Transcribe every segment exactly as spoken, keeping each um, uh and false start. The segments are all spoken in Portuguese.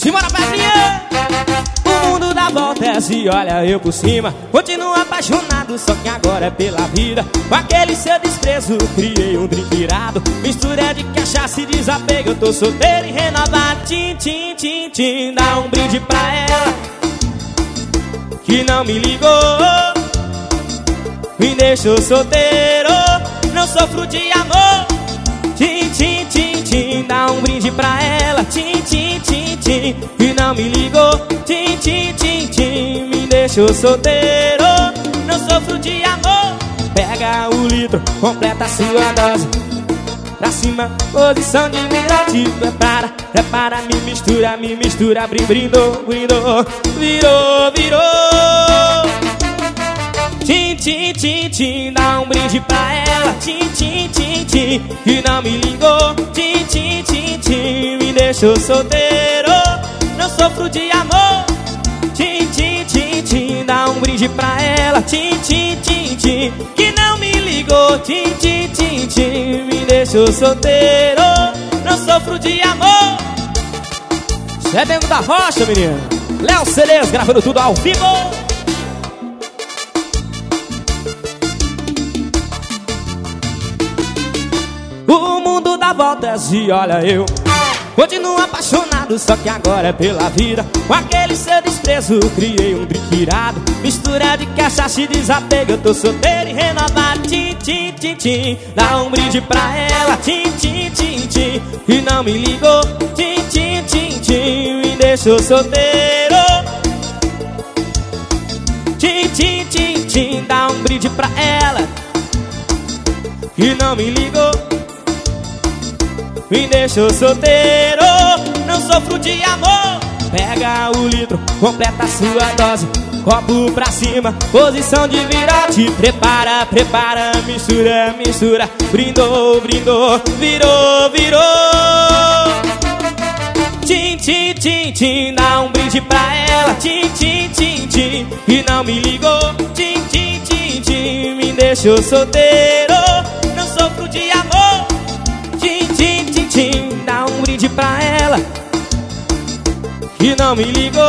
Simbora, Pedrinha! O mundo dá voltas e olha eu por cima. Continuo apaixonado, só que agora é pela vida. Com aquele seu desprezo, criei um drink irado. Mistura de cachaça e desapego. Eu tô solteiro e renovado. Tim, tim, tim, tim. Dá um brinde pra ela que não me ligou, me deixou solteiro. Não sofro de amor. Tim, tim, tim, tim. Dá um brinde pra ela. Tim, tim, tim, tim. E não me ligou. Tim, tim, tim, tim. Me deixou solteiro. Não sofro de amor. Pega o litro, completa a sua dose. Pra cima, posição de mirante. Prepara, prepara, me mistura, me mistura. Brin, brindou, brindou. Virou, virou. Tim, tim, tim, tim. Dá um brinde pra ela. Tim, tim, tim, tim. E não me ligou. Tim, tim, tim, tim. Me deixou solteiro. Não sofro de amor. Tim, tim, tim, tim. Dá um brinde pra ela. Tim, tim, tim, tim. Que não me ligou. Tim, tim, tim, tim. Me deixou solteiro. Não sofro de amor. Isso é Dengo da Rocha, menino. Léo Celes gravando tudo ao vivo. O mundo dá voltas e olha eu continuo apaixonado, só que agora é pela vida. Com aquele seu desprezo, criei um drink irado. Mistura de cachaça e desapego. Eu tô solteiro e renovado. Tim, tim, tim, tim. Dá um brinde pra ela. Tim, tim, tim, tim. E não me ligou. Tim, tim, tim, tim. Me deixou solteiro. Tim, tim, tim, tim. Dá um brinde pra ela e não me ligou. Me deixou solteiro. Não sofro de amor. Pega o litro, completa a sua dose. Copo pra cima, posição de virote. Prepara, prepara, mistura, mistura. Brindou, brindou, virou, virou. Tim, tim, tim, tim. Dá um brinde pra ela. Tim, tim, tim, tim. E não me ligou. Tim, tim, tim, tim. Me deixou solteiro. Não sofro de amor. Tim, tim, tim, tim. Dá um brinde pra ela que não me ligou.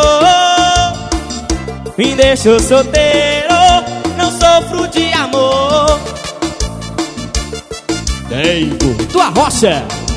Me deixou solteiro. Não sofro de amor. Dengo da Rocha.